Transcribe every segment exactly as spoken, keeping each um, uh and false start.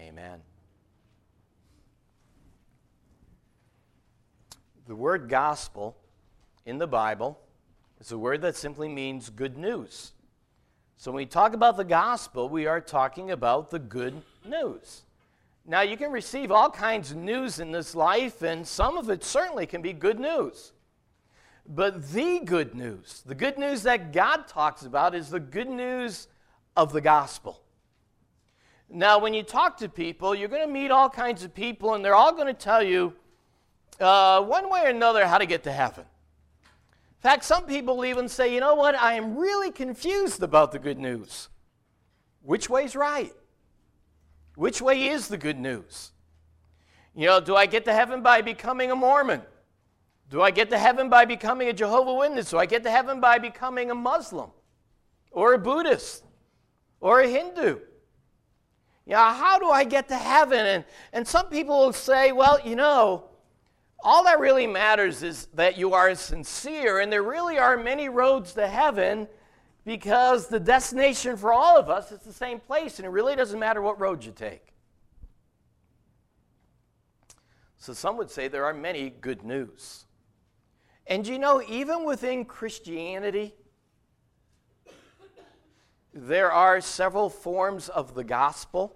Amen. The word gospel in the Bible is a word that simply means good news. So when we talk about the gospel, we are talking about the good news. Now, you can receive all kinds of news in this life, and some of it certainly can be good news. But the good news, the good news that God talks about, is the good news of the gospel. Now, when you talk to people, you're going to meet all kinds of people, and they're all going to tell you uh, one way or another how to get to heaven. In fact, some people even say, you know what, I am really confused about the good news. Which way's right? Which way is the good news? You know, do I get to heaven by becoming a Mormon? Do I get to heaven by becoming a Jehovah's Witness? Do I get to heaven by becoming a Muslim? Or a Buddhist? Or a Hindu? You know, how do I get to heaven? And, and some people will say, well, you know, all that really matters is that you are sincere, and there really are many roads to heaven because the destination for all of us is the same place, and it really doesn't matter what road you take. So some would say there are many good news. And you know, even within Christianity, there are several forms of the gospel.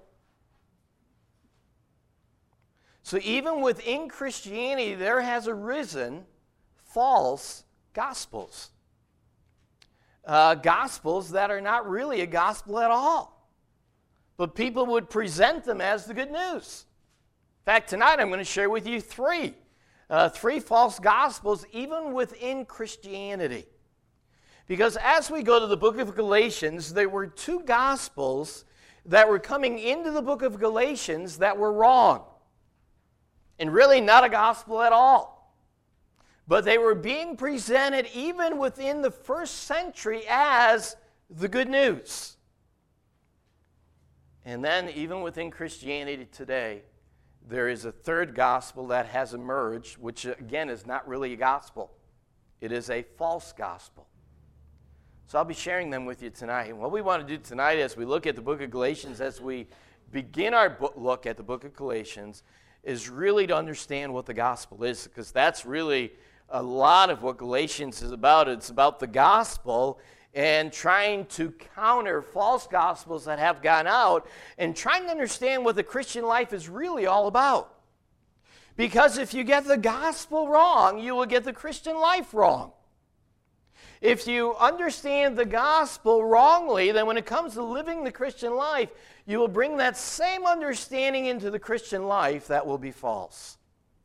So even within Christianity, there has arisen false gospels. Uh, gospels that are not really a gospel at all. But people would present them as the good news. In fact, tonight I'm going to share with you three. Uh, three false gospels even within Christianity. Because as we go to the book of Galatians, there were two gospels that were coming into the book of Galatians that were wrong. And really not a gospel at all. But they were being presented even within the first century as the good news. And then even within Christianity today, there is a third gospel that has emerged, which again is not really a gospel. It is a false gospel. So I'll be sharing them with you tonight. And what we want to do tonight as we look at the book of Galatians, as we begin our book, look at the book of Galatians, is really to understand what the gospel is, because that's really a lot of what Galatians is about. It's about the gospel and trying to counter false gospels that have gone out and trying to understand what the Christian life is really all about. Because if you get the gospel wrong, you will get the Christian life wrong. If you understand the gospel wrongly, then when it comes to living the Christian life, you will bring that same understanding into the Christian life that will be false.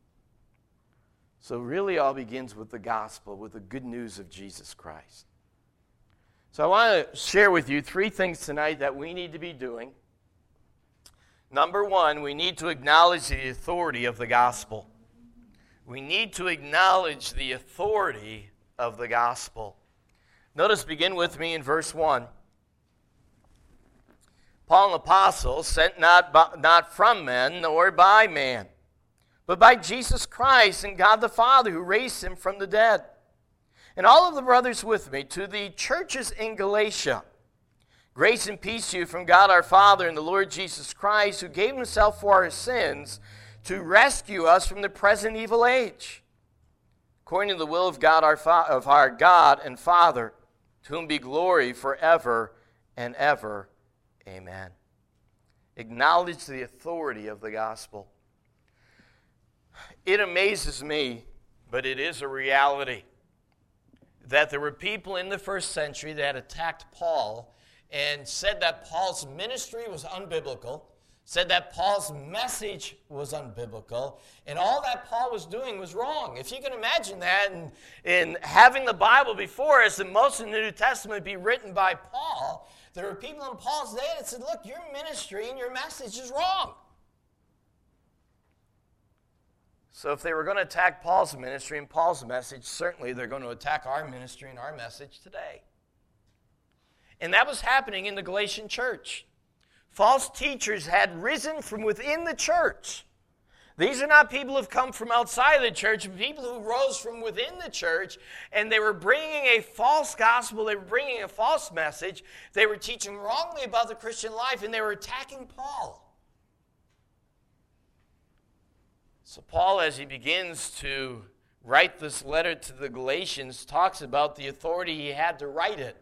So really all begins with the gospel, with the good news of Jesus Christ. So I want to share with you three things tonight that we need to be doing. Number one, we need to acknowledge the authority of the gospel. We need to acknowledge the authority of the gospel. Notice, begin with me in verse one. Paul, an apostle, sent not, by, not from men nor by man, but by Jesus Christ and God the Father, who raised him from the dead. And all of the brothers with me, to the churches in Galatia, grace and peace to you from God our Father and the Lord Jesus Christ, who gave himself for our sins to rescue us from the present evil age, according to the will of God, our, Fa- of our God and Father, to whom be glory forever and ever. Amen. Acknowledge the authority of the gospel. It amazes me, but it is a reality, that there were people in the first century that attacked Paul and said that Paul's ministry was unbiblical, said that Paul's message was unbiblical, and all that Paul was doing was wrong. If you can imagine that, and, and having the Bible before us, and most of the New Testament be written by Paul, there were people in Paul's day that said, look, your ministry and your message is wrong. So if they were going to attack Paul's ministry and Paul's message, certainly they're going to attack our ministry and our message today. And that was happening in the Galatian church. False teachers had risen from within the church. These are not people who have come from outside of the church, but people who rose from within the church, and they were bringing a false gospel, they were bringing a false message, they were teaching wrongly about the Christian life, and they were attacking Paul. So Paul, as he begins to write this letter to the Galatians, talks about the authority he had to write it.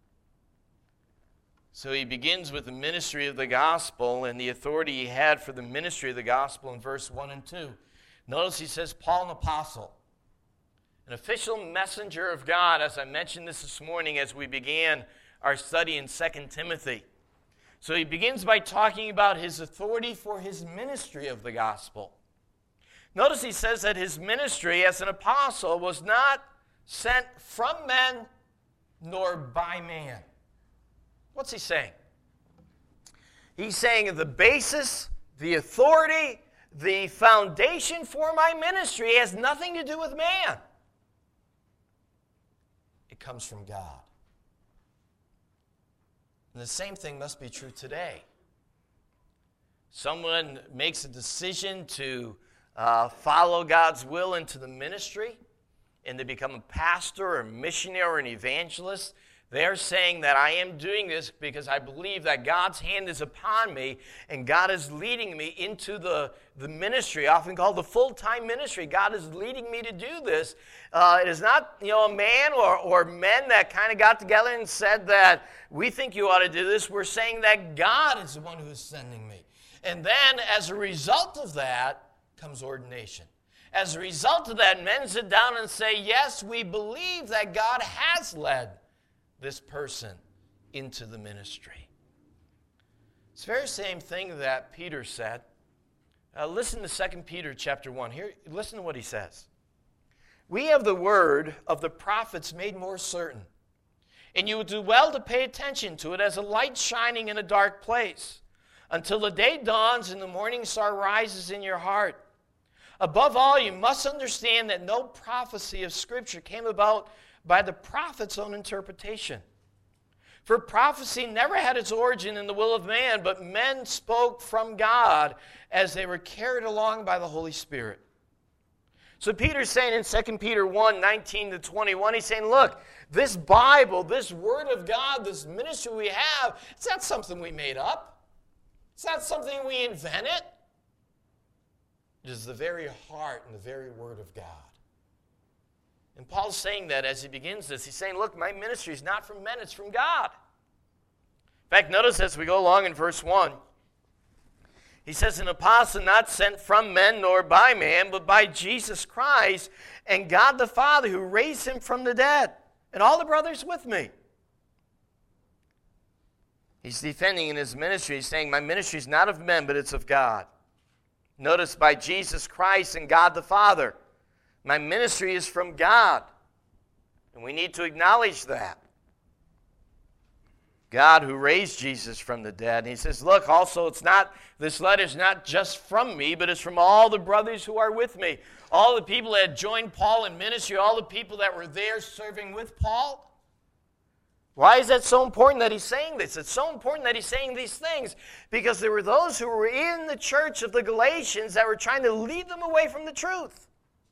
So he begins with the ministry of the gospel and the authority he had for the ministry of the gospel in verse one and two. Notice he says, Paul, an apostle, an official messenger of God, as I mentioned this this morning as we began our study in Second Timothy. So he begins by talking about his authority for his ministry of the gospel. Notice he says that his ministry as an apostle was not sent from men nor by man. What's he saying? He's saying the basis, the authority, the foundation for my ministry has nothing to do with man. It comes from God. And the same thing must be true today. Someone makes a decision to uh, follow God's will into the ministry and to become a pastor or a missionary or an evangelist. They're saying that I am doing this because I believe that God's hand is upon me and God is leading me into the, the ministry, often called the full-time ministry. God is leading me to do this. Uh, it is not, you know, a man or, or men that kind of got together and said that we think you ought to do this. We're saying that God is the one who is sending me. And then as a result of that comes ordination. As a result of that, men sit down and say, yes, we believe that God has led this person into the ministry. It's the very same thing that Peter said. Uh, listen to Second Peter chapter one. Here, listen to what he says. We have the word of the prophets made more certain, and you would do well to pay attention to it as a light shining in a dark place, until the day dawns and the morning star rises in your heart. Above all, you must understand that no prophecy of Scripture came about by the prophet's own interpretation. For prophecy never had its origin in the will of man, but men spoke from God as they were carried along by the Holy Spirit. So Peter's saying in Second Peter one, nineteen to twenty-one, he's saying, look, this Bible, this Word of God, this ministry we have, it's not something we made up. It's not something we invented. It is the very heart and the very Word of God. And Paul's saying that as he begins this. He's saying, look, my ministry is not from men, it's from God. In fact, notice as we go along in verse one, he says, an apostle not sent from men nor by man, but by Jesus Christ and God the Father who raised him from the dead. And all the brothers with me. He's defending in his ministry. He's saying, my ministry is not of men, but it's of God. Notice, by Jesus Christ and God the Father. My ministry is from God. And we need to acknowledge that. God who raised Jesus from the dead. And he says, look, also it's not, this letter is not just from me, but it's from all the brothers who are with me. All the people that had joined Paul in ministry, all the people that were there serving with Paul. Why is that so important that he's saying this? It's so important that he's saying these things because there were those who were in the church of the Galatians that were trying to lead them away from the truth.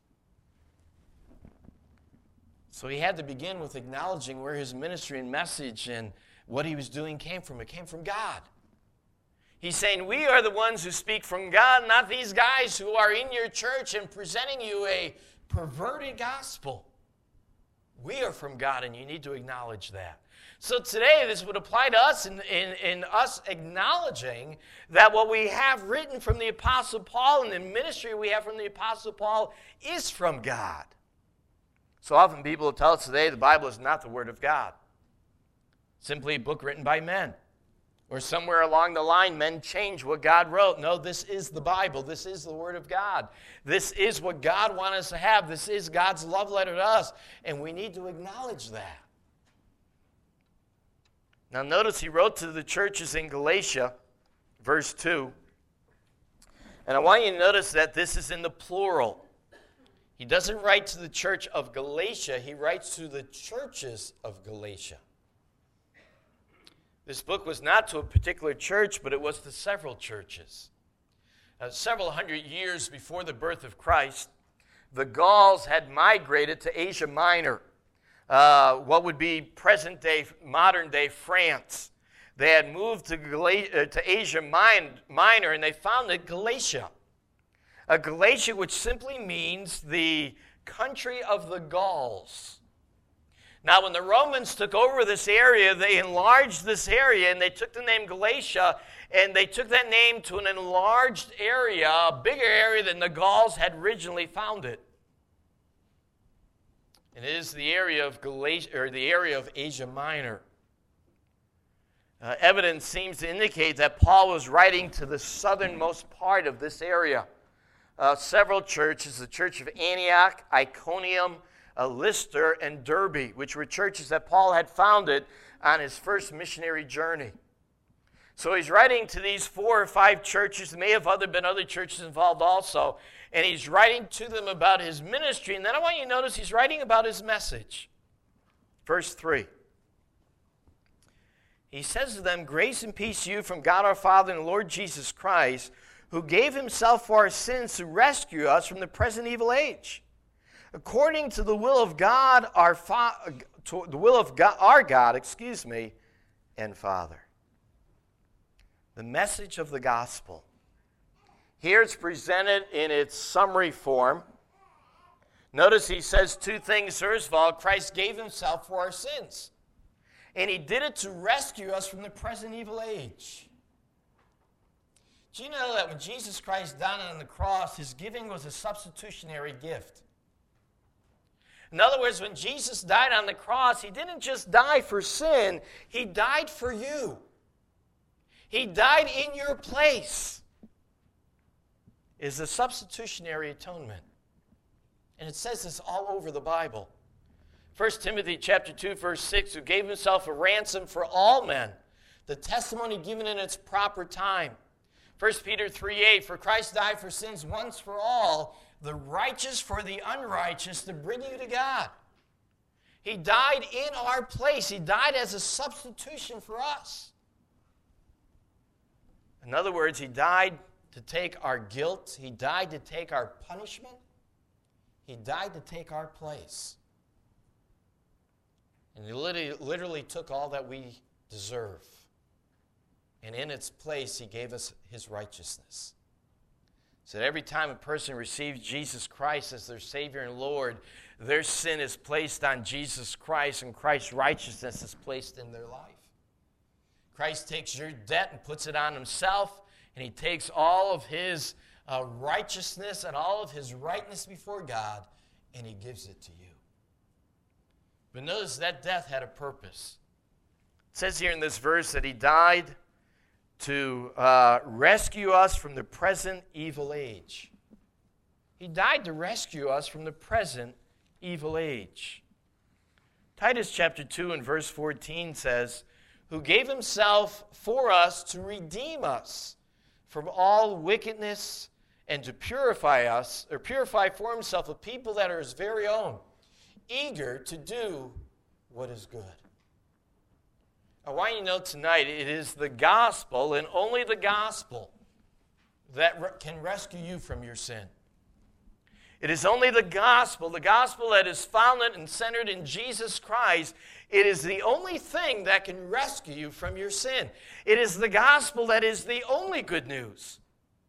So he had to begin with acknowledging where his ministry and message and what he was doing came from. It came from God. He's saying, we are the ones who speak from God, not these guys who are in your church and presenting you a perverted gospel. We are from God, and you need to acknowledge that. So today, this would apply to us in, in, in us acknowledging that what we have written from the Apostle Paul and the ministry we have from the Apostle Paul is from God. So often people tell us today the Bible is not the Word of God. Simply a book written by men. Or somewhere along the line, men change what God wrote. No, this is the Bible. This is the Word of God. This is what God wants us to have. This is God's love letter to us. And we need to acknowledge that. Now notice he wrote to the churches in Galatia, verse two. And I want you to notice that this is in the plural. He doesn't write to the church of Galatia. He writes to the churches of Galatia. This book was not to a particular church, but it was to several churches. Uh, several hundred years before the birth of Christ, the Gauls had migrated to Asia Minor, uh, what would be present-day, modern-day France. They had moved to, Gala- uh, to Asia Min- Minor, and they founded Galatia. Uh, Galatia, which simply means the country of the Gauls. Now, when the Romans took over this area, they enlarged this area, and they took the name Galatia, and they took that name to an enlarged area, a bigger area than the Gauls had originally found it. It is the area of Galatia, or the area of Asia Minor. Uh, evidence seems to indicate that Paul was writing to the southernmost part of this area. Uh, several churches, the Church of Antioch, Iconium, uh, Lystra, and Derbe, which were churches that Paul had founded on his first missionary journey. So he's writing to these four or five churches. There may have other been other churches involved also. And he's writing to them about his ministry. And then I want you to notice he's writing about his message. Verse three. He says to them, "Grace and peace to you from God our Father and the Lord Jesus Christ, who gave himself for our sins to rescue us from the present evil age, according to the will of God, our Fa- to the will of God, our God, excuse me, and Father." The message of the gospel. Here it's presented in its summary form. Notice he says two things. First of all, Christ gave himself for our sins. And he did it to rescue us from the present evil age. Do you know that when Jesus Christ died on the cross, his giving was a substitutionary gift? In other words, when Jesus died on the cross, he didn't just die for sin, he died for you. He died in your place. It is a substitutionary atonement. And it says this all over the Bible. First Timothy chapter two, verse six, who gave himself a ransom for all men, the testimony given in its proper time. First Peter three eight, for Christ died for sins once for all, the righteous for the unrighteous, to bring you to God. He died in our place. He died as a substitution for us. In other words, he died to take our guilt. He died to take our punishment. He died to take our place. And he literally, literally took all that we deserve. And in its place, he gave us his righteousness. So that every time a person receives Jesus Christ as their Savior and Lord, their sin is placed on Jesus Christ, and Christ's righteousness is placed in their life. Christ takes your debt and puts it on himself, and he takes all of his uh, righteousness and all of his rightness before God, and he gives it to you. But notice that death had a purpose. It says here in this verse that he died to uh, rescue us from the present evil age. He died to rescue us from the present evil age. Titus chapter two and verse fourteen says, who gave himself for us to redeem us from all wickedness and to purify us, or purify for himself a people that are his very own, eager to do what is good. I want you to know tonight, it is the gospel and only the gospel that re- can rescue you from your sin. It is only the gospel, the gospel that is founded and centered in Jesus Christ. It is the only thing that can rescue you from your sin. It is the gospel that is the only good news.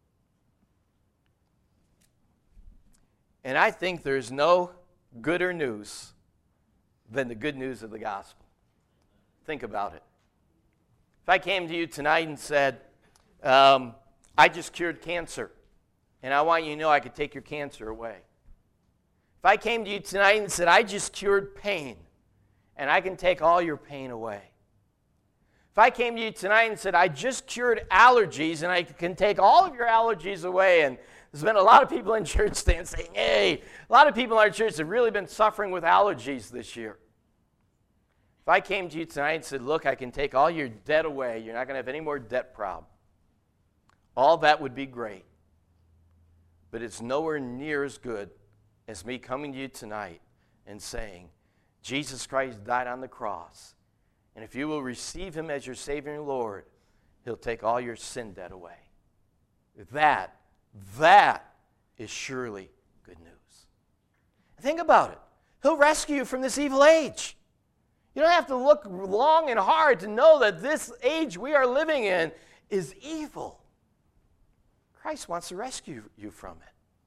And I think there's no gooder news than the good news of the gospel. Think about it. If I came to you tonight and said, um, I just cured cancer, and I want you to know I could take your cancer away. If I came to you tonight and said, I just cured pain, and I can take all your pain away. If I came to you tonight and said, I just cured allergies, and I can take all of your allergies away, and there's been a lot of people in church saying, hey, a lot of people in our church have really been suffering with allergies this year. If I came to you tonight and said, look, I can take all your debt away, you're not going to have any more debt problem, all that would be great. But it's nowhere near as good as me coming to you tonight and saying, Jesus Christ died on the cross, and if you will receive him as your Savior and Lord, he'll take all your sin debt away. That, that is surely good news. Think about it. He'll rescue you from this evil age. You don't have to look long and hard to know that this age we are living in is evil. Christ wants to rescue you from it.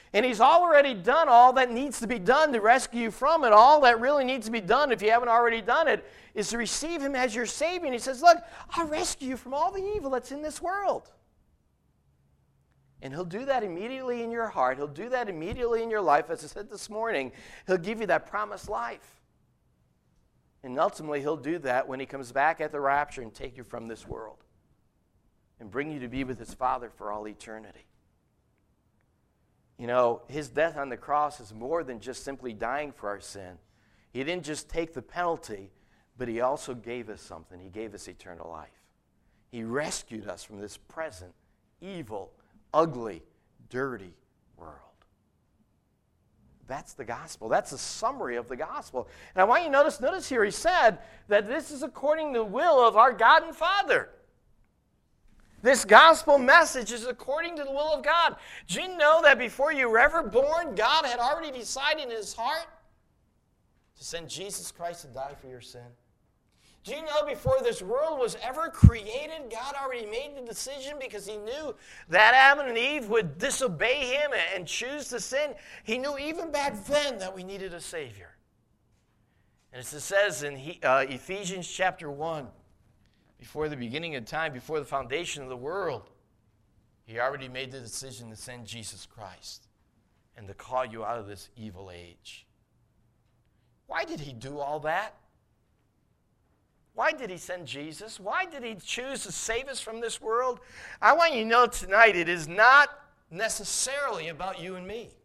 And he's already done all that needs to be done to rescue you from it. All that really needs to be done, if you haven't already done it, is to receive him as your Savior. And he says, look, I'll rescue you from all the evil that's in this world. And he'll do that immediately in your heart. He'll do that immediately in your life. As I said this morning, he'll give you that promised life. And ultimately, he'll do that when he comes back at the rapture and take you from this world and bring you to be with his Father for all eternity. You know, his death on the cross is more than just simply dying for our sin. He didn't just take the penalty, but he also gave us something. He gave us eternal life. He rescued us from this present, evil, ugly, dirty world. That's the gospel. That's a summary of the gospel. And I want you to notice, notice here he said that this is according to the will of our God and Father. This gospel message is according to the will of God. Do you know that before you were ever born, God had already decided in his heart to send Jesus Christ to die for your sin? Do you know before this world was ever created, God already made the decision because he knew that Adam and Eve would disobey him and choose to sin? He knew even back then that we needed a Savior. And as it says in uh, Ephesians chapter one, before the beginning of time, before the foundation of the world, he already made the decision to send Jesus Christ and to call you out of this evil age. Why did he do all that? Why did he send Jesus? Why did he choose to save us from this world? I want you to know tonight it is not necessarily about you and me.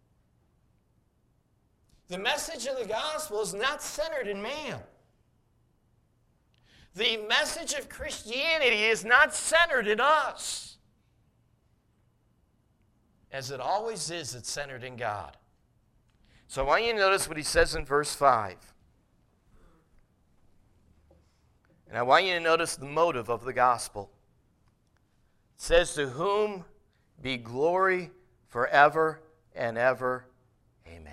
The message of the gospel is not centered in man. The message of Christianity is not centered in us. As it always is, it's centered in God. So I want you to notice what he says in verse five. And I want you to notice the motive of the gospel. It says, to whom be glory forever and ever. Amen.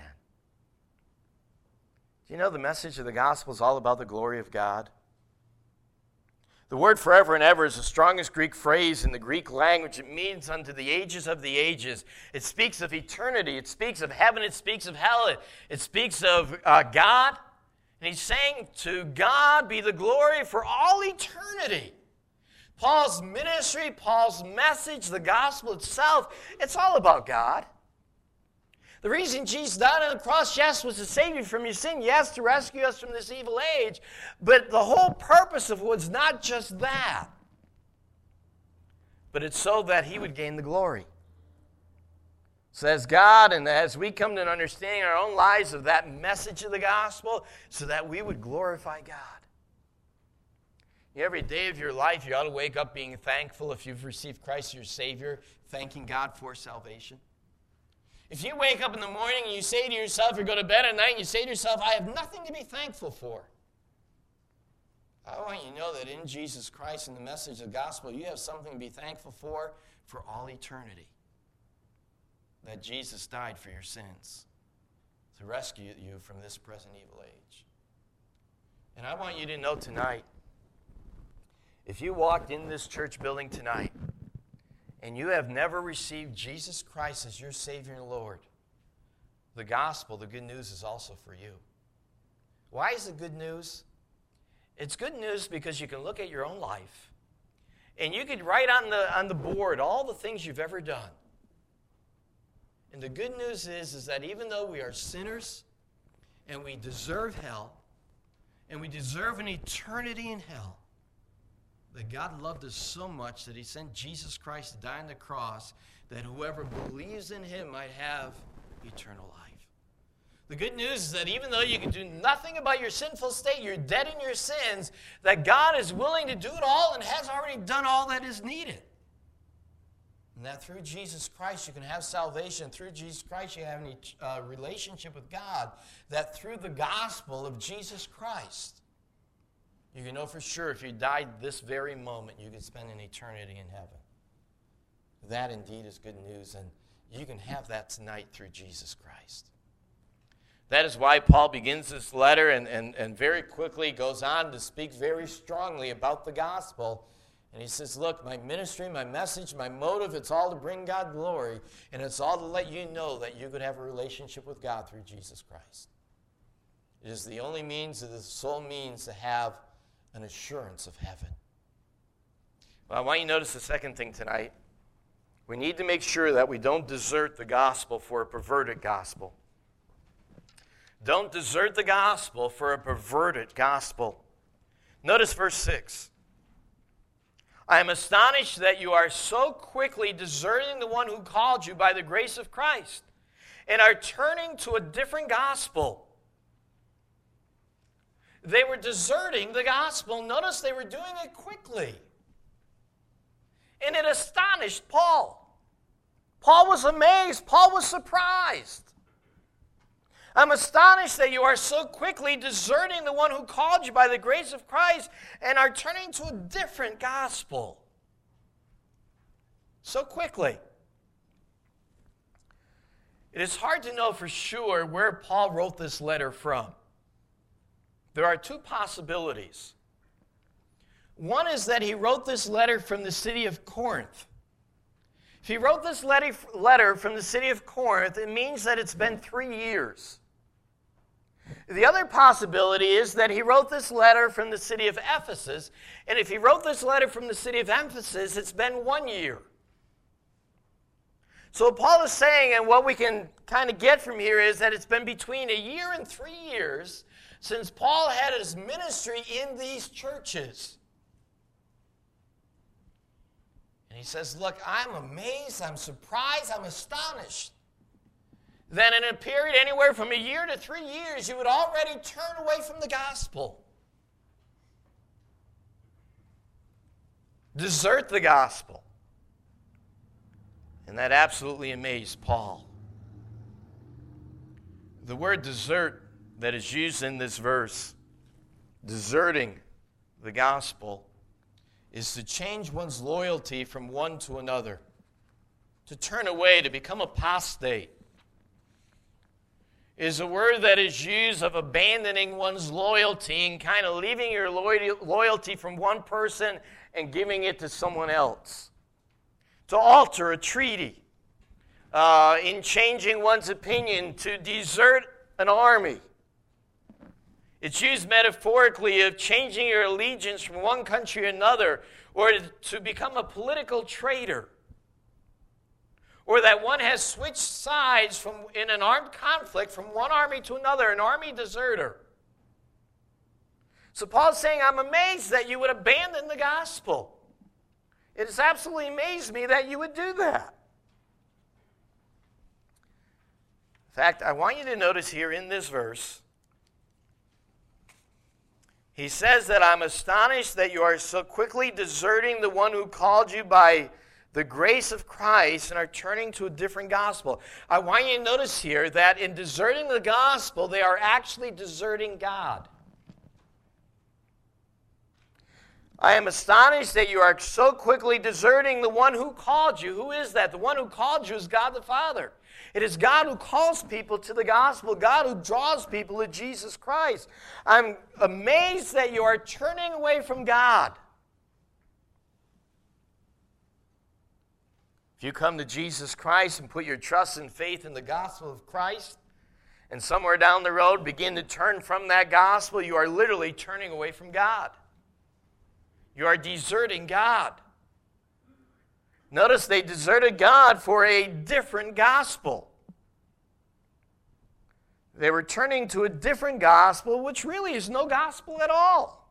Do you know the message of the gospel is all about the glory of God? The word forever and ever is the strongest Greek phrase in the Greek language. It means unto the ages of the ages. It speaks of eternity. It speaks of heaven. It speaks of hell. It, it speaks of uh, God. And he's saying, to God be the glory for all eternity. Paul's ministry, Paul's message, the gospel itself, it's all about God. The reason Jesus died on the cross, yes, was to save you from your sin, yes, to rescue us from this evil age, but the whole purpose of it was not just that, but it's so that he would gain the glory. So as God, and as we come to an understanding in our own lives of that message of the gospel, so that we would glorify God. Every day of your life, you ought to wake up being thankful if you've received Christ as your Savior, thanking God for salvation. If you wake up in the morning and you say to yourself, or go to bed at night and you say to yourself, I have nothing to be thankful for. I want you to know that in Jesus Christ and the message of the gospel, you have something to be thankful for for all eternity. That Jesus died for your sins to rescue you from this present evil age. And I want you to know tonight, if you walked in this church building tonight and you have never received Jesus Christ as your Savior and Lord, the gospel, the good news is also for you. Why is it good news? It's good news because you can look at your own life and you can write on the, on the board all the things you've ever done. And the good news is, is that even though we are sinners and we deserve hell and we deserve an eternity in hell, that God loved us so much that he sent Jesus Christ to die on the cross that whoever believes in him might have eternal life. The good news is that even though you can do nothing about your sinful state, you're dead in your sins, that God is willing to do it all and has already done all that is needed. And that through Jesus Christ you can have salvation. Through Jesus Christ you have a uh, relationship with God. That through the gospel of Jesus Christ, you can know for sure if you died this very moment, you could spend an eternity in heaven. That indeed is good news, and you can have that tonight through Jesus Christ. That is why Paul begins this letter and, and, and very quickly goes on to speak very strongly about the gospel. And he says, look, my ministry, my message, my motive, it's all to bring God glory, and it's all to let you know that you could have a relationship with God through Jesus Christ. It is the only means, it is the sole means to have an assurance of heaven. Well, I want you to notice the second thing tonight. We need to make sure that we don't desert the gospel for a perverted gospel. Don't desert the gospel for a perverted gospel. Notice verse six. I am astonished that you are so quickly deserting the one who called you by the grace of Christ and are turning to a different gospel. They were deserting the gospel. Notice they were doing it quickly. And it astonished Paul. Paul was amazed. Paul was surprised. I'm astonished that you are so quickly deserting the one who called you by the grace of Christ and are turning to a different gospel. So quickly. It is hard to know for sure where Paul wrote this letter from. There are two possibilities. One is that he wrote this letter from the city of Corinth. If he wrote this letter from the city of Corinth, it means that it's been three years. The other possibility is that he wrote this letter from the city of Ephesus, and if he wrote this letter from the city of Ephesus, it's been one year. So what Paul is saying, and what we can kind of get from here, is that it's been between a year and three years since Paul had his ministry in these churches. And he says, look, I'm amazed, I'm surprised, I'm astonished that in a period anywhere from a year to three years, you would already turn away from the gospel. Desert the gospel. And that absolutely amazed Paul. The word desert that is used in this verse, deserting the gospel, is to change one's loyalty from one to another, to turn away, to become apostate. Is a word that is used of abandoning one's loyalty and kind of leaving your loyalty from one person and giving it to someone else. To alter a treaty, uh, in changing one's opinion, to desert an army. It's used metaphorically of changing your allegiance from one country to another, or to become a political traitor. Or that one has switched sides from in an armed conflict from one army to another, an army deserter. So Paul's saying, I'm amazed that you would abandon the gospel. It has absolutely amazed me that you would do that. In fact, I want you to notice here in this verse, he says that I'm astonished that you are so quickly deserting the one who called you by the grace of Christ and are turning to a different gospel. I want you to notice here that in deserting the gospel, they are actually deserting God. I am astonished that you are so quickly deserting the one who called you. Who is that? The one who called you is God the Father. It is God who calls people to the gospel, God who draws people to Jesus Christ. I'm amazed that you are turning away from God. If you come to Jesus Christ and put your trust and faith in the gospel of Christ, and somewhere down the road begin to turn from that gospel, you are literally turning away from God. You are deserting God. Notice they deserted God for a different gospel. They were turning to a different gospel, which really is no gospel at all.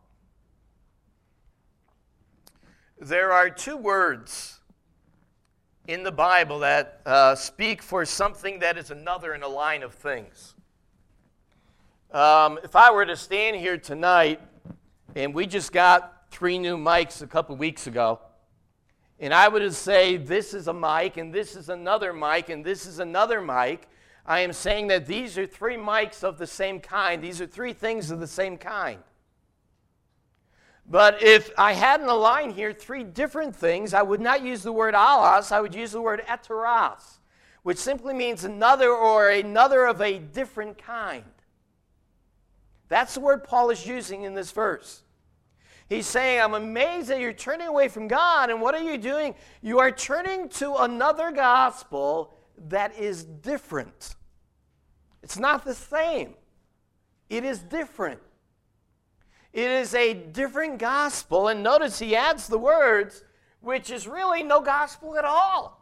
There are two words in the Bible that uh, speak for something that is another in a line of things. Um, if I were to stand here tonight, and we just got three new mics a couple weeks ago, and I would say this is a mic, and this is another mic, and this is another mic, I am saying that these are three mics of the same kind. These are three things of the same kind. But if I had in a line here three different things, I would not use the word allos, I would use the word heteros, which simply means another or another of a different kind. That's the word Paul is using in this verse. He's saying, I'm amazed that you're turning away from God, and what are you doing? You are turning to another gospel that is different. It's not the same. It is different. It is a different gospel, and notice he adds the words, which is really no gospel at all.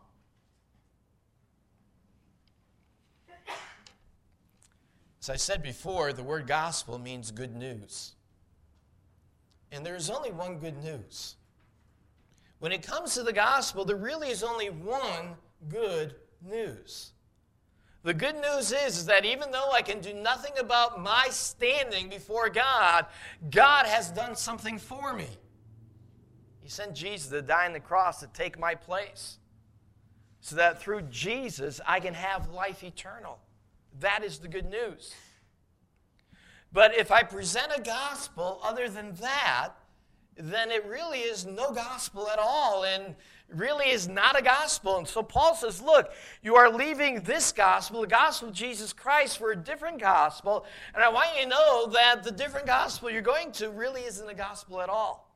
As I said before, the word gospel means good news. And there is only one good news. When it comes to the gospel, there really is only one good news. The good news is, is that even though I can do nothing about my standing before God, God has done something for me. He sent Jesus to die on the cross to take my place, so that through Jesus I can have life eternal. That is the good news. But if I present a gospel other than that, then it really is no gospel at all, and really is not a gospel. And so Paul says, look, you are leaving this gospel, the gospel of Jesus Christ, for a different gospel, and I want you to know that the different gospel you're going to really isn't a gospel at all.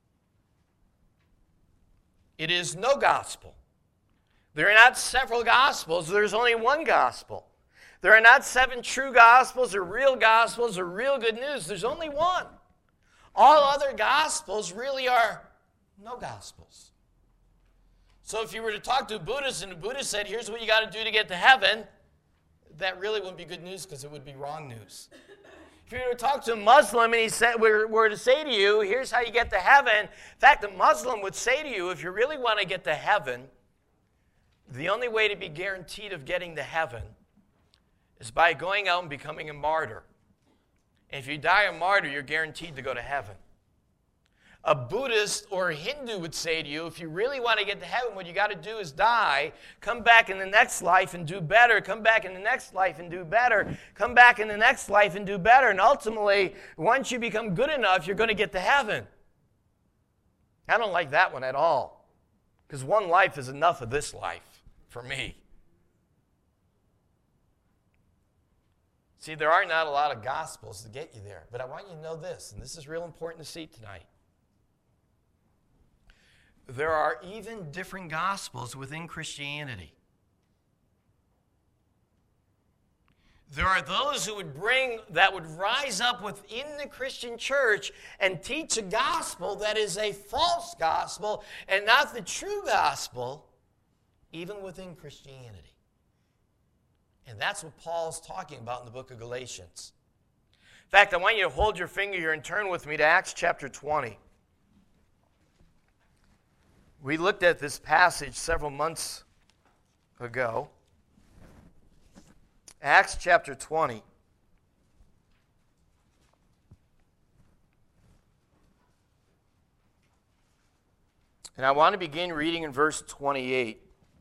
It is no gospel. There are not several gospels, there's only one gospel. There are not seven true gospels or real gospels or real good news. There's only one. All other gospels really are no gospels. So if you were to talk to a Buddhist and the Buddhist said, here's what you got to do to get to heaven, that really wouldn't be good news because it would be wrong news. If you were to talk to a Muslim and he said, were, were to say to you, here's how you get to heaven, in fact, a Muslim would say to you, if you really want to get to heaven, the only way to be guaranteed of getting to heaven is by going out and becoming a martyr. And if you die a martyr, you're guaranteed to go to heaven. A Buddhist or a Hindu would say to you, if you really want to get to heaven, what you got to do is die, come back in the next life and do better, come back in the next life and do better, come back in the next life and do better, and ultimately, once you become good enough, you're going to get to heaven. I don't like that one at all, because one life is enough of this life for me. See, there are not a lot of gospels to get you there, but I want you to know this, and this is real important to see tonight. There are even different gospels within Christianity. There are those who would bring, that would rise up within the Christian church and teach a gospel that is a false gospel and not the true gospel, even within Christianity. And that's what Paul's talking about in the book of Galatians. In fact, I want you to hold your finger here and turn with me to Acts chapter twenty. We looked at this passage several months ago. Acts chapter twenty. And I want to begin reading in verse twenty-eight.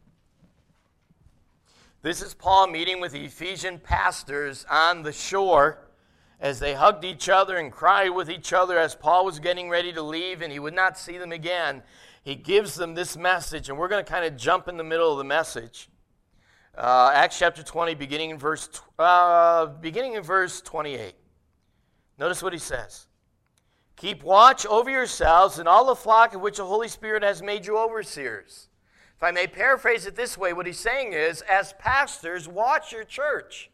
This is Paul meeting with the Ephesian pastors on the shore as they hugged each other and cried with each other as Paul was getting ready to leave and he would not see them again. He gives them this message, and we're going to kind of jump in the middle of the message. Uh, Acts chapter twenty, beginning in verse uh, beginning in verse twenty-eight. Notice what he says. Keep watch over yourselves and all the flock of which the Holy Spirit has made you overseers. If I may paraphrase it this way, what he's saying is, as pastors, watch your church.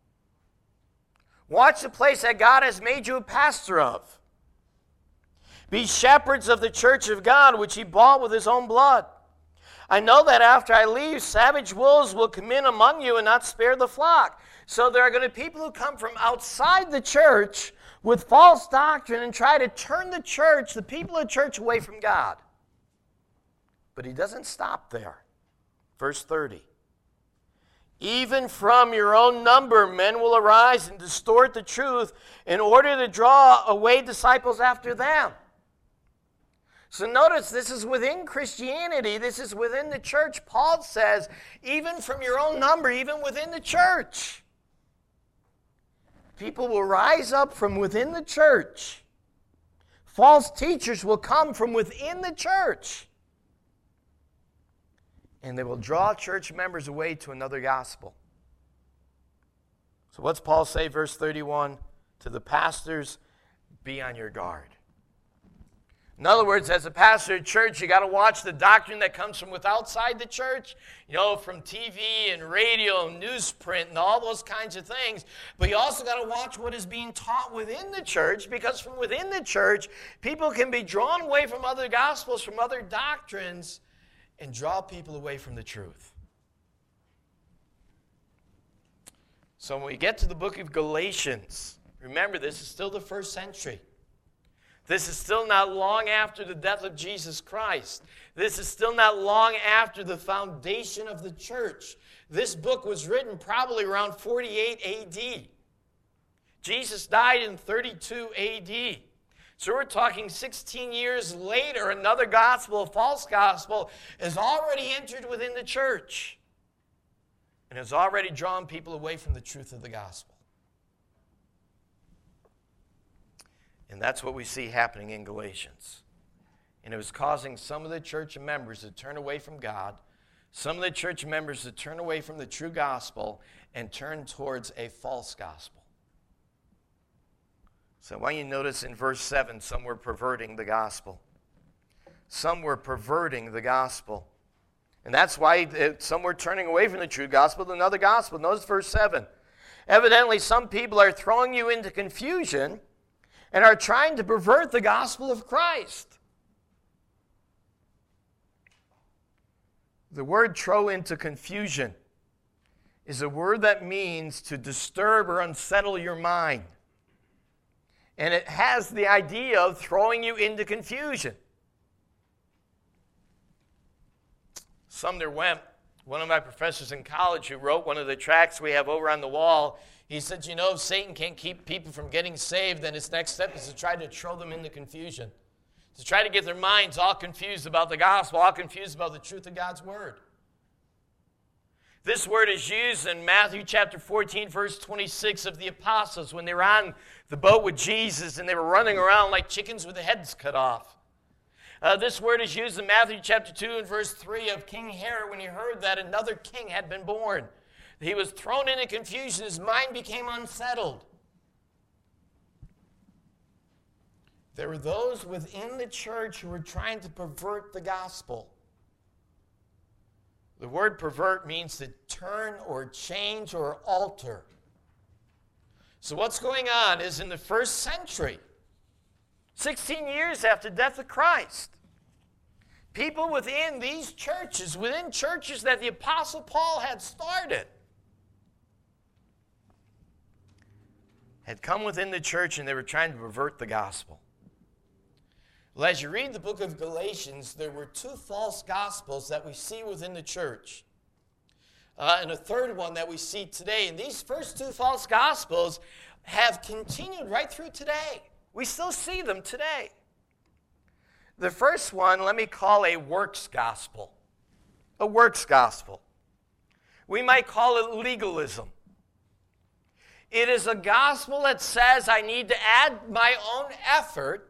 Watch the place that God has made you a pastor of. Be shepherds of the church of God, which he bought with his own blood. I know that after I leave, savage wolves will come in among you and not spare the flock. So there are going to be people who come from outside the church with false doctrine and try to turn the church, the people of the church, away from God. But he doesn't stop there. Verse thirty. Even from your own number, men will arise and distort the truth in order to draw away disciples after them. So notice this is within Christianity. This is within the church. Paul says, even from your own number, even within the church, people will rise up from within the church. False teachers will come from within the church. And they will draw church members away to another gospel. So what's Paul say, verse thirty-one? To the pastors, be on your guard. In other words, as a pastor of church, you got to watch the doctrine that comes from with outside the church, you know, from T V and radio and newsprint and all those kinds of things. But you also got to watch what is being taught within the church, because from within the church, people can be drawn away from other gospels, from other doctrines, and draw people away from the truth. So when we get to the book of Galatians, remember, this is still the first century. This is still not long after the death of Jesus Christ. This is still not long after the foundation of the church. This book was written probably around forty-eight A D. Jesus died in thirty-two A D. So we're talking sixteen years later, another gospel, a false gospel, has already entered within the church and has already drawn people away from the truth of the gospel. And that's what we see happening in Galatians. And it was causing some of the church members to turn away from God, some of the church members to turn away from the true gospel and turn towards a false gospel. So why don't you notice in verse seven, some were perverting the gospel. Some were perverting the gospel. And that's why some were turning away from the true gospel to another gospel. Notice verse seven. Evidently, some people are throwing you into confusion and are trying to pervert the gospel of Christ. The word throw into confusion is a word that means to disturb or unsettle your mind. And it has the idea of throwing you into confusion. Sumner Wemp, one of my professors in college who wrote one of the tracts we have over on the wall, he said, you know, if Satan can't keep people from getting saved, then his next step is to try to throw them into confusion. To try to get their minds all confused about the gospel, all confused about the truth of God's word. This word is used in Matthew chapter fourteen, verse twenty-six of the apostles when they were on the boat with Jesus and they were running around like chickens with their heads cut off. Uh, this word is used in Matthew chapter two and verse three of King Herod when he heard that another king had been born. He was thrown into confusion. His mind became unsettled. There were those within the church who were trying to pervert the gospel. The word pervert means to turn or change or alter. So what's going on is in the first century, sixteen years after the death of Christ, people within these churches, within churches that the Apostle Paul had started, had come within the church and they were trying to pervert the gospel. Well, as you read the book of Galatians, there were two false gospels that we see within the church. Uh, and a third one that we see today. And these first two false gospels have continued right through today. We still see them today. The first one, let me call a works gospel. A works gospel. We might call it legalism. It is a gospel that says I need to add my own effort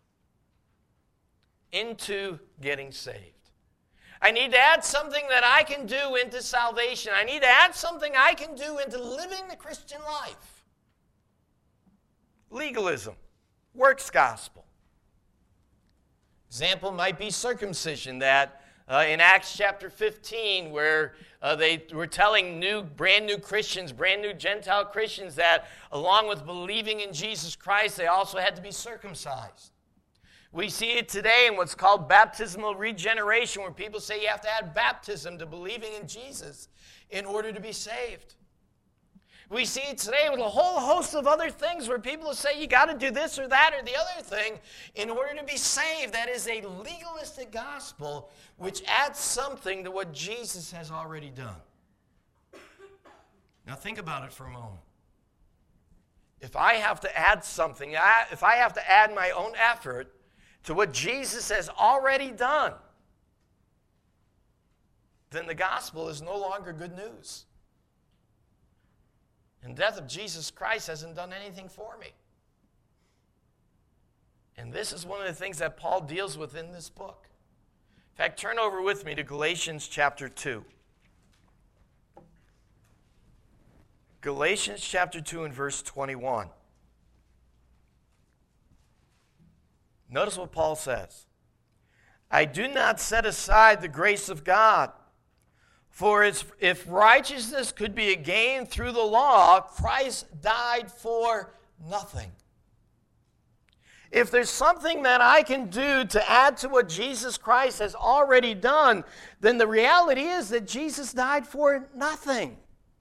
into getting saved. I need to add something that I can do into salvation. I need to add something I can do into living the Christian life. Legalism, works gospel. Example might be circumcision, that uh, in Acts chapter fifteen, where uh, they were telling new, brand new Christians, brand new Gentile Christians, that along with believing in Jesus Christ, they also had to be circumcised. We see it today in what's called baptismal regeneration, where people say you have to add baptism to believing in Jesus in order to be saved. We see it today with a whole host of other things where people say you got to do this or that or the other thing in order to be saved. That is a legalistic gospel which adds something to what Jesus has already done. Now think about it for a moment. If I have to add something, if I have to add my own effort to what Jesus has already done, then the gospel is no longer good news. And the death of Jesus Christ hasn't done anything for me. And this is one of the things that Paul deals with in this book. In fact, turn over with me to Galatians chapter two. Galatians chapter two and verse twenty-one. Notice what Paul says. I do not set aside the grace of God, for if righteousness could be gained through the law, Christ died for nothing. If there's something that I can do to add to what Jesus Christ has already done, then the reality is that Jesus died for nothing.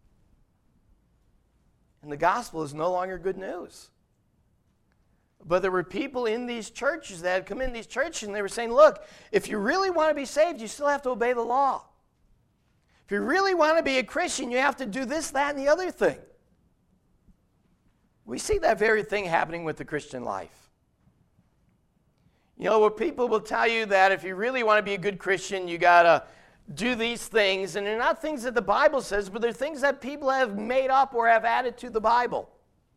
And the gospel is no longer good news. But there were people in these churches that had come in these churches and they were saying, look, if you really want to be saved, you still have to obey the law. If you really want to be a Christian, you have to do this, that, and the other thing. We see that very thing happening with the Christian life. You know, where people will tell you that if you really want to be a good Christian, you got to do these things. And they're not things that the Bible says, but they're things that people have made up or have added to the Bible.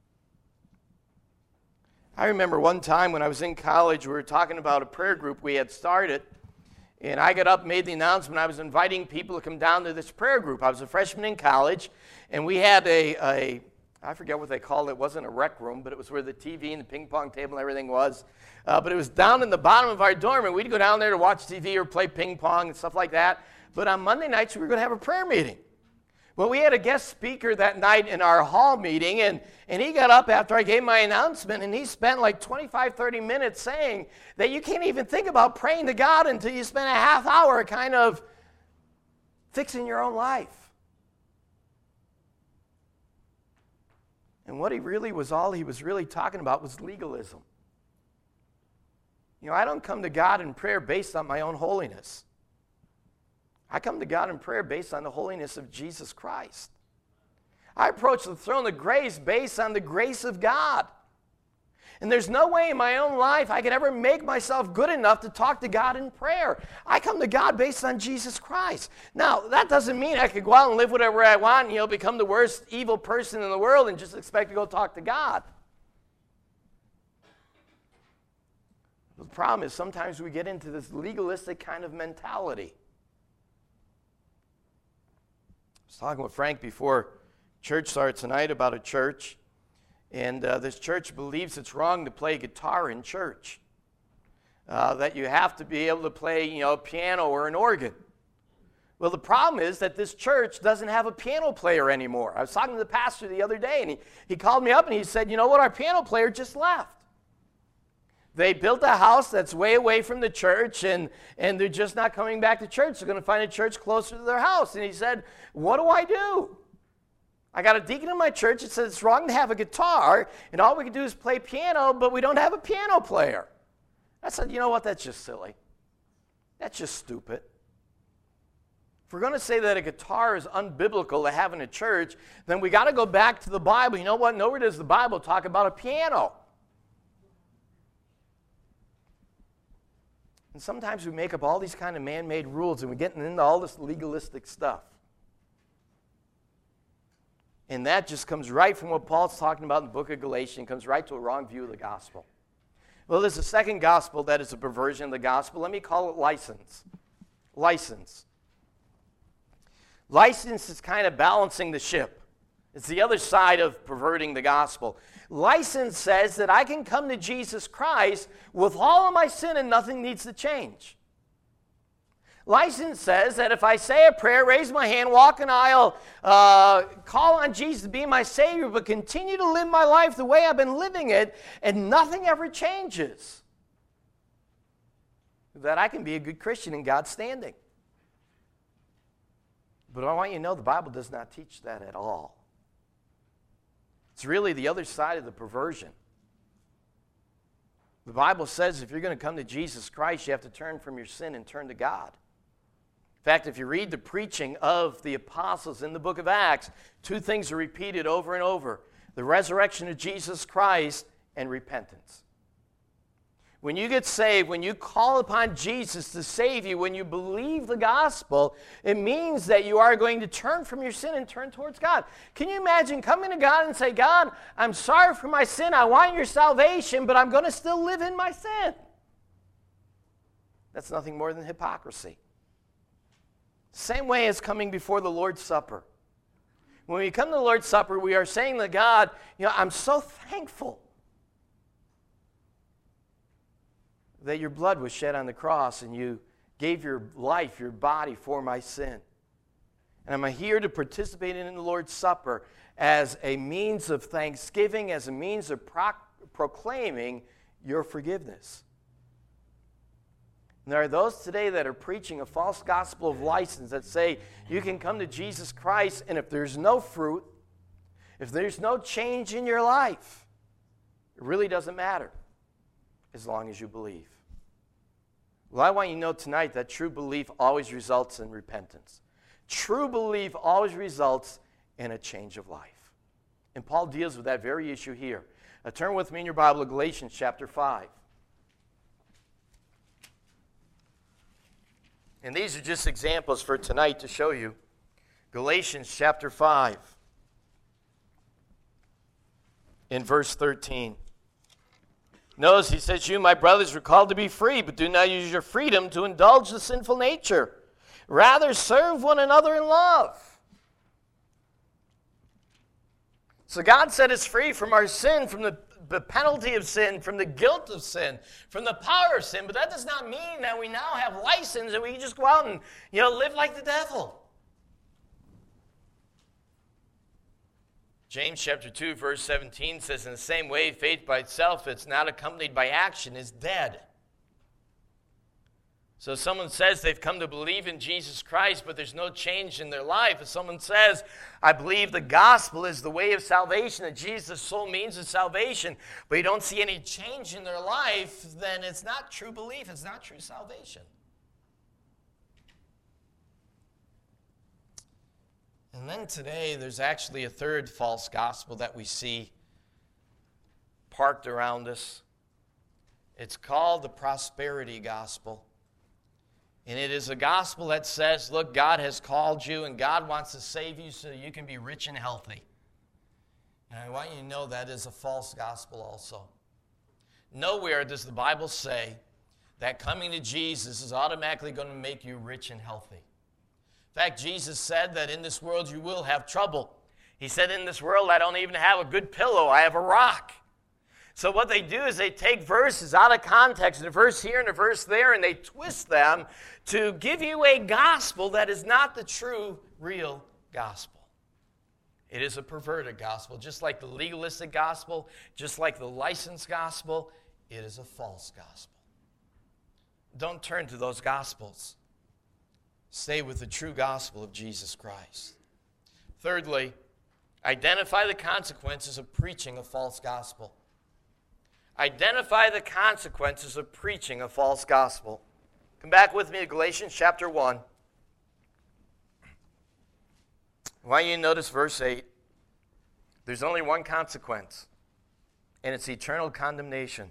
I remember one time when I was in college, we were talking about a prayer group we had started. And I got up and made the announcement. I was inviting people to come down to this prayer group. I was a freshman in college, and we had a, a I forget what they called it. It wasn't a rec room, but it was where the T V and the ping pong table and everything was. Uh, but it was down in the bottom of our dorm, and we'd go down there to watch T V or play ping pong and stuff like that. But on Monday nights, we were going to have a prayer meeting. Well, we had a guest speaker that night in our hall meeting, and, and he got up after I gave my announcement, and he spent like twenty-five, thirty minutes saying that you can't even think about praying to God until you spend a half hour kind of fixing your own life. And what he really was, all he was really talking about was legalism. You know, I don't come to God in prayer based on my own holiness. I come to God in prayer based on the holiness of Jesus Christ. I approach the throne of grace based on the grace of God. And there's no way in my own life I could ever make myself good enough to talk to God in prayer. I come to God based on Jesus Christ. Now, that doesn't mean I could go out and live whatever I want and, you know, become the worst evil person in the world and just expect to go talk to God. The problem is sometimes we get into this legalistic kind of mentality. I was talking with Frank before church started tonight about a church, and uh, this church believes it's wrong to play guitar in church, uh, that you have to be able to play, you know, piano or an organ. Well, the problem is that this church doesn't have a piano player anymore. I was talking to the pastor the other day, and he, he called me up and he said, you know what, our piano player just left. They built a house that's way away from the church, and, and they're just not coming back to church. They're going to find a church closer to their house. And he said, what do I do? I got a deacon in my church that says it's wrong to have a guitar, and all we can do is play piano, but we don't have a piano player. I said, you know what, that's just silly. That's just stupid. If we're going to say that a guitar is unbiblical to have in a church, then we got to go back to the Bible. You know what? Nowhere does the Bible talk about a piano. And sometimes we make up all these kind of man-made rules and we're getting into all this legalistic stuff. And that just comes right from what Paul's talking about in the book of Galatians. It comes right to a wrong view of the gospel. Well, there's a second gospel that is a perversion of the gospel. Let me call it license. License. License is kind of balancing the ship. It's the other side of perverting the gospel. License says that I can come to Jesus Christ with all of my sin and nothing needs to change. License says that if I say a prayer, raise my hand, walk an aisle, uh, call on Jesus to be my Savior, but continue to live my life the way I've been living it, and nothing ever changes, that I can be a good Christian in God's standing. But I want you to know the Bible does not teach that at all. It's really the other side of the perversion. The Bible says if you're going to come to Jesus Christ, you have to turn from your sin and turn to God. In fact, if you read the preaching of the apostles in the book of Acts, two things are repeated over and over: the resurrection of Jesus Christ and repentance. When you get saved, when you call upon Jesus to save you, when you believe the gospel, it means that you are going to turn from your sin and turn towards God. Can you imagine coming to God and say, God, I'm sorry for my sin. I want your salvation, but I'm going to still live in my sin. That's nothing more than hypocrisy. Same way as coming before the Lord's Supper. When we come to the Lord's Supper, we are saying to God, you know, I'm so thankful that your blood was shed on the cross and you gave your life, your body for my sin. And I'm here to participate in the Lord's Supper as a means of thanksgiving, as a means of pro- proclaiming your forgiveness. And there are those today that are preaching a false gospel of license that say you can come to Jesus Christ, and if there's no fruit, if there's no change in your life, it really doesn't matter as long as you believe. Well, I want you to know tonight that true belief always results in repentance. True belief always results in a change of life. And Paul deals with that very issue here. Now turn with me in your Bible to Galatians chapter five. And these are just examples for tonight to show you. Galatians chapter five, in verse thirteen. Notice he says, you, my brothers, were called to be free, but do not use your freedom to indulge the sinful nature. Rather, serve one another in love. So God set us free from our sin, from the, the penalty of sin, from the guilt of sin, from the power of sin. But that does not mean that we now have license and we can just go out and, you know, live like the devil. James chapter two, verse seventeen says, in the same way, faith by itself, if it's not accompanied by action, is dead. So if someone says they've come to believe in Jesus Christ, but there's no change in their life. If someone says, I believe the gospel is the way of salvation, that Jesus is the sole means of salvation, but you don't see any change in their life, then it's not true belief. It's not true salvation. And then today, there's actually a third false gospel that we see parked around us. It's called the prosperity gospel. And it is a gospel that says, look, God has called you and God wants to save you so you can be rich and healthy. And I want you to know that is a false gospel also. Nowhere does the Bible say that coming to Jesus is automatically going to make you rich and healthy. In fact, Jesus said that in this world you will have trouble. He said, in this world I don't even have a good pillow, I have a rock. So what they do is they take verses out of context, and a verse here and a verse there, and they twist them to give you a gospel that is not the true, real gospel. It is a perverted gospel, just like the legalistic gospel, just like the licensed gospel. It is a false gospel. Don't turn to those gospels. Stay with the true gospel of Jesus Christ. Thirdly, identify the consequences of preaching a false gospel. Identify the consequences of preaching a false gospel. Come back with me to Galatians chapter one. I want you to notice verse eight. There's only one consequence, and it's eternal condemnation.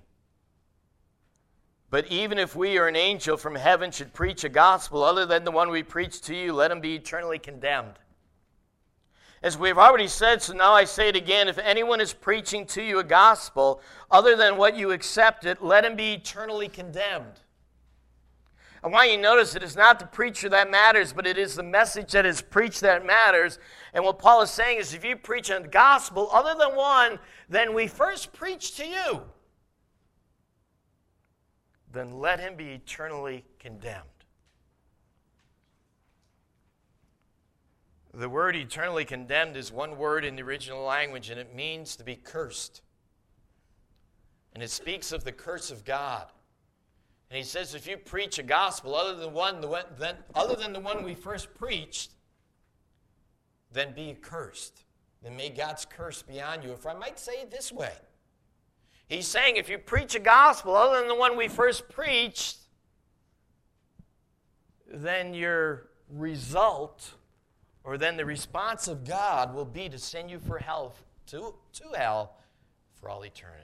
But even if we or an angel from heaven should preach a gospel other than the one we preach to you, let him be eternally condemned. As we've already said, so now I say it again, if anyone is preaching to you a gospel other than what you accepted, let him be eternally condemned. I want you to notice it is not the preacher that matters, but it is the message that is preached that matters. And what Paul is saying is if you preach a gospel other than one, then we first preach to you, then let him be eternally condemned. The word eternally condemned is one word in the original language, and it means to be cursed. And it speaks of the curse of God. And he says, if you preach a gospel other than one, the one then, other than the one we first preached, then be accursed. Then may God's curse be on you. If I might say it this way, he's saying if you preach a gospel other than the one we first preached, then your result, or then the response of God will be to send you for hell, to, to hell for all eternity.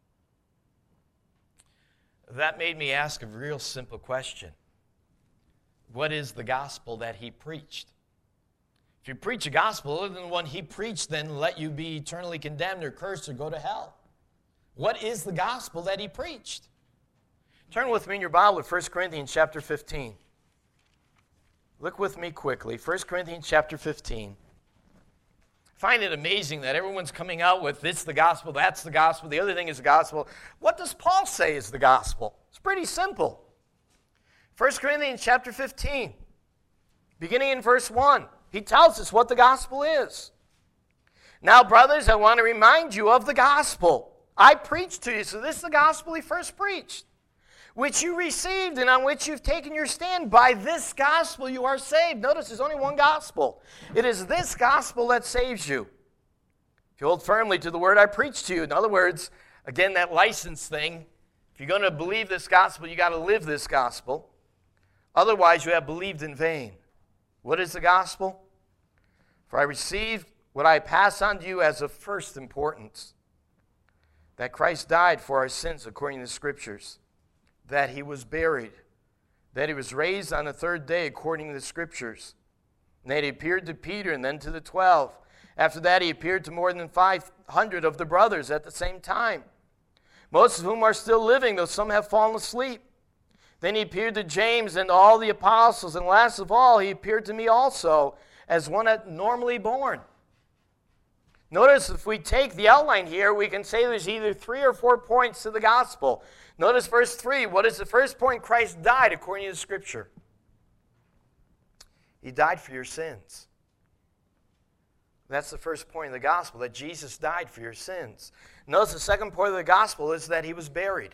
That made me ask a real simple question. What is the gospel that he preached? If you preach a gospel other than the one he preached, then let you be eternally condemned or cursed or go to hell. What is the gospel that he preached? Turn with me in your Bible to First Corinthians chapter fifteen. Look with me quickly. First Corinthians chapter fifteen. find it amazing that everyone's coming out with this the gospel, that's the gospel, the other thing is the gospel. What does Paul say is the gospel? It's pretty simple. First Corinthians chapter fifteen, beginning in verse one, he tells us what the gospel is. Now, brothers, I want to remind you of the gospel I preached to you. So this is the gospel he first preached, which you received and on which you've taken your stand. By this gospel you are saved. Notice there's only one gospel. It is this gospel that saves you. If you hold firmly to the word I preached to you. In other words, again, that license thing. If you're going to believe this gospel, you got to live this gospel. Otherwise, you have believed in vain. What is the gospel? For I received what I pass on to you as of first importance, that Christ died for our sins according to the Scriptures, that he was buried, that he was raised on the third day according to the Scriptures, and that he appeared to Peter and then to the twelve. After that, he appeared to more than five hundred of the brothers at the same time, most of whom are still living, though some have fallen asleep. Then he appeared to James and to all the apostles, and last of all, he appeared to me also, as one abnormally born. Notice if we take the outline here, we can say there's either three or four points to the gospel. Notice verse three. What is the first point? Christ died according to the Scripture. He died for your sins. That's the first point of the gospel, that Jesus died for your sins. Notice the second point of the gospel is that he was buried.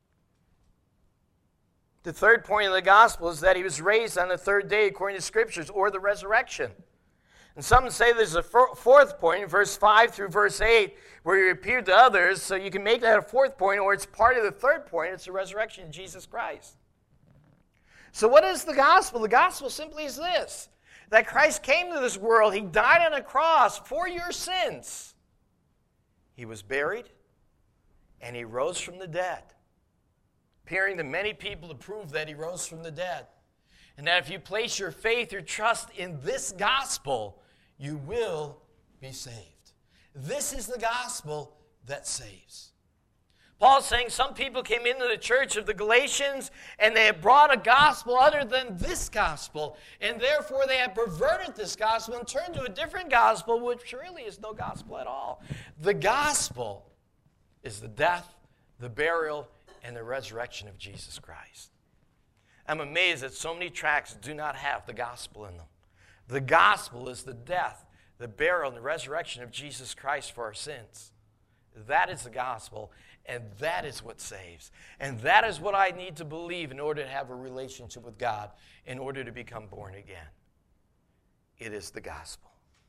The third point of the gospel is that he was raised on the third day according to the Scriptures, or the resurrection. And some say there's a fourth point, verse five through verse eight, where he appeared to others, so you can make that a fourth point, or it's part of the third point. It's the resurrection of Jesus Christ. So what is the gospel? The gospel simply is this, that Christ came to this world. He died on a cross for your sins. He was buried, and he rose from the dead, appearing to many people to prove that he rose from the dead. And that if you place your faith, your trust in this gospel, you will be saved. This is the gospel that saves. Paul's saying some people came into the church of the Galatians and they have brought a gospel other than this gospel, and therefore they have perverted this gospel and turned to a different gospel, which really is no gospel at all. The gospel is the death, the burial, and the resurrection of Jesus Christ. I'm amazed that so many tracts do not have the gospel in them. The gospel is the death, the burial, and the resurrection of Jesus Christ for our sins. That is the gospel, and that is what saves. And that is what I need to believe in order to have a relationship with God, in order to become born again. It is the gospel.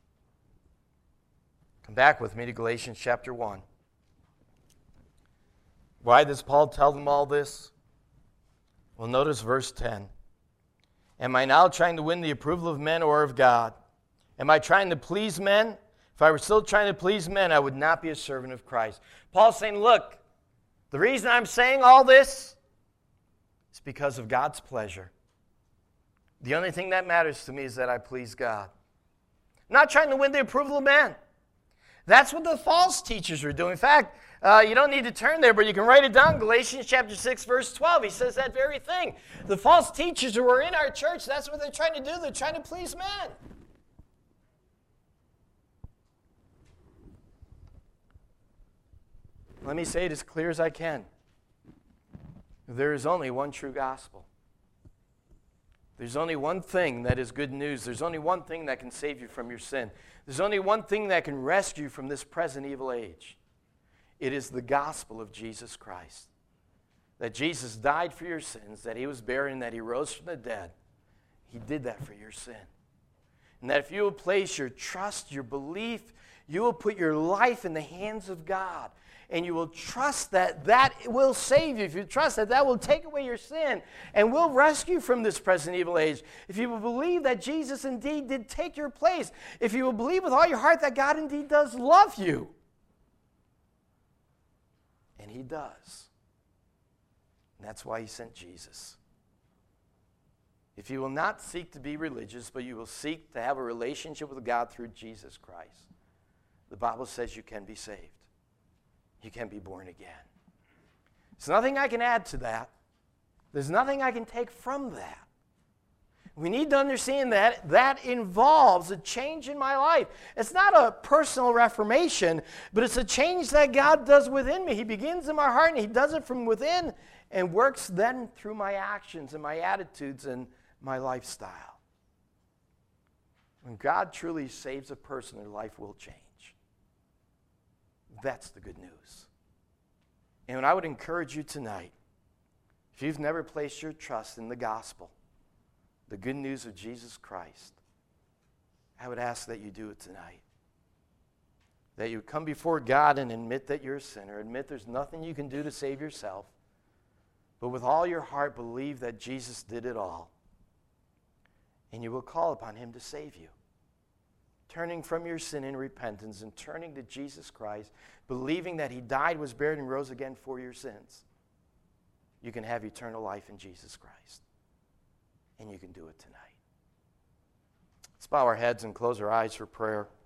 Come back with me to Galatians chapter one. Why does Paul tell them all this? Well, notice verse ten. Am I now trying to win the approval of men or of God? Am I trying to please men? If I were still trying to please men, I would not be a servant of Christ. Paul's saying, look, the reason I'm saying all this is because of God's pleasure. The only thing that matters to me is that I please God. I'm not trying to win the approval of men. That's what the false teachers were doing. In fact, uh, you don't need to turn there, but you can write it down. Galatians chapter six, verse twelve. He says that very thing. The false teachers who are in our church, that's what they're trying to do. They're trying to please men. Let me say it as clear as I can. There is only one true gospel. There's only one thing that is good news. There's only one thing that can save you from your sin. There's only one thing that can rescue you from this present evil age. It is the gospel of Jesus Christ. That Jesus died for your sins, that he was buried, and that he rose from the dead. He did that for your sin. And that if you will place your trust, your belief, you will put your life in the hands of God, and you will trust that that will save you. If you trust that that will take away your sin and will rescue you from this present evil age. If you will believe that Jesus indeed did take your place. If you will believe with all your heart that God indeed does love you. And he does. And that's why he sent Jesus. If you will not seek to be religious, but you will seek to have a relationship with God through Jesus Christ, the Bible says you can be saved. You can be born again. There's nothing I can add to that. There's nothing I can take from that. We need to understand that that involves a change in my life. It's not a personal reformation, but it's a change that God does within me. He begins in my heart, and he does it from within and works then through my actions and my attitudes and my lifestyle. When God truly saves a person, their life will change. That's the good news. And I would encourage you tonight, if you've never placed your trust in the gospel, the good news of Jesus Christ, I would ask that you do it tonight. That you come before God and admit that you're a sinner. Admit there's nothing you can do to save yourself. But with all your heart, believe that Jesus did it all. And you will call upon him to save you. Turning from your sin in repentance and turning to Jesus Christ, believing that he died, was buried, and rose again for your sins, you can have eternal life in Jesus Christ. And you can do it tonight. Let's bow our heads and close our eyes for prayer.